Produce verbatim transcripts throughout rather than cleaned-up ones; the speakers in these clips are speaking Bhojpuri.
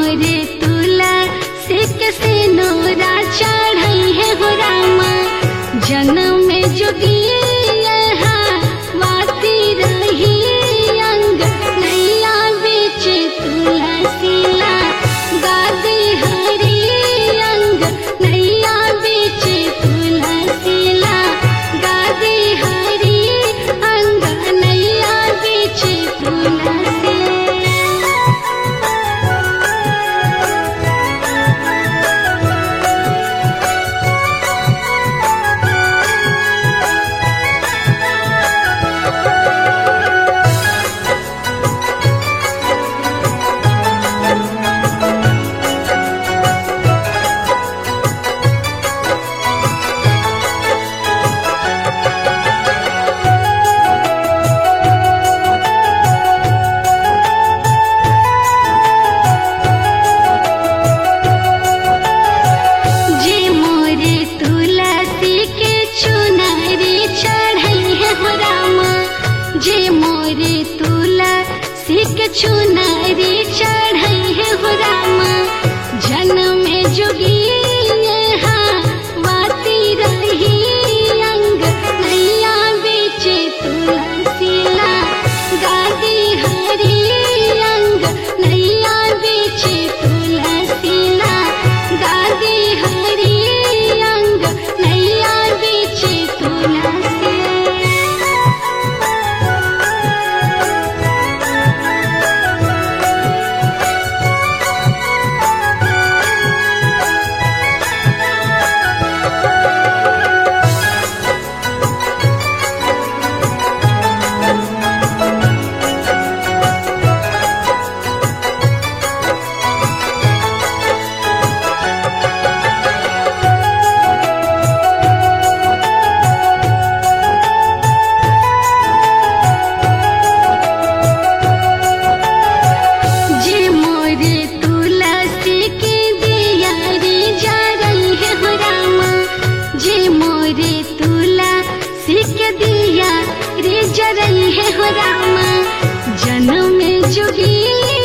मोरे तुला से कैसे नोरा चढ़ई है हो रामा जन्म में जोगी वाती रही अंग नैया बीच तुलसीला गादी हरी अंग नैया बीच तुलसीला गादी हरी अंग नैया बीच तुलसी। जे मोरे तुलसी के चुनरी चढ़ई है हो रामा जन्म में जोगी वाती रही अंग नैया बीच तुलसीला गादी हरी अंग नैया बीच तुलसीला गादी हरी अंग नैया बीच तुलसी। मोरे तुलसी के दिया रे जरई है हो रामा जन्म में जोगी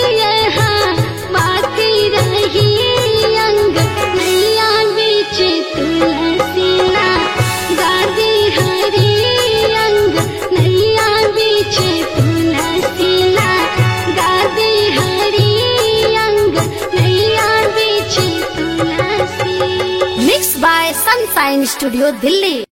बाती रही अंग नैया बीच तुलसीला गादी हरी अंग नैया बीच तुलसीला गादी हरी अंग नैया बीच तुलसी। Mix by Sunshine studio Delhi.